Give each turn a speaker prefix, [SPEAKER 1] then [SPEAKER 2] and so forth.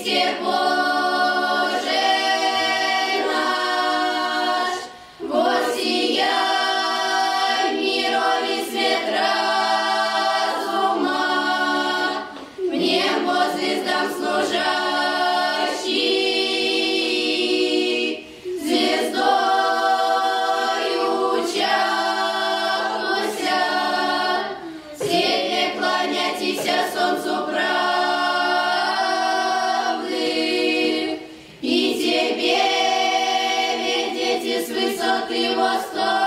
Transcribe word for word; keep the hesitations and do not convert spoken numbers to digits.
[SPEAKER 1] Христе Боже наш, воссияй мировый свет разума, мне по звездам служащий, звездою учахуся, все кланяйтеся солнцу правды, и тебе, ведь дети с высоты восторга,